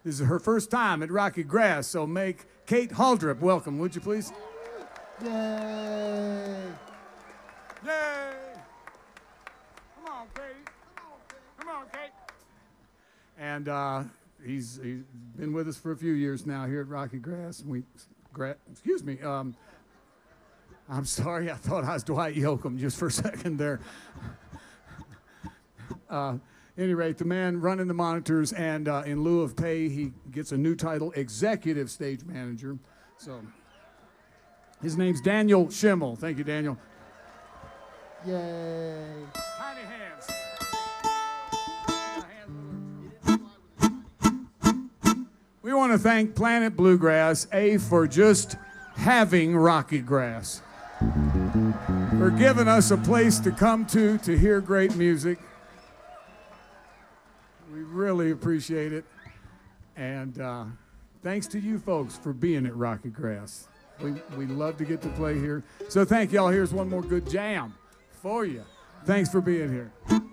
This is her first time at Rocky Grass, so make Kate Haldrup welcome, would you please? Yay! Yay! Come on, Kate. Come on, Kate. And he's been with us for a few years now here at Rocky Grass. Excuse me. I'm sorry, I thought I was Dwight Yoakam just for a second there. Any rate, the man running the monitors, and in lieu of pay, he gets a new title, Executive Stage Manager. So his name's Daniel Schimmel. Thank you, Daniel. Yay! Tiny hands. We want to thank Planet Bluegrass, for just having Rocky Grass, for giving us a place to come to hear great music. We really appreciate it. And thanks to you folks for being at Rocky Grass. We love to get to play here. So thank y'all. Here's one more good jam for you. Thanks for being here.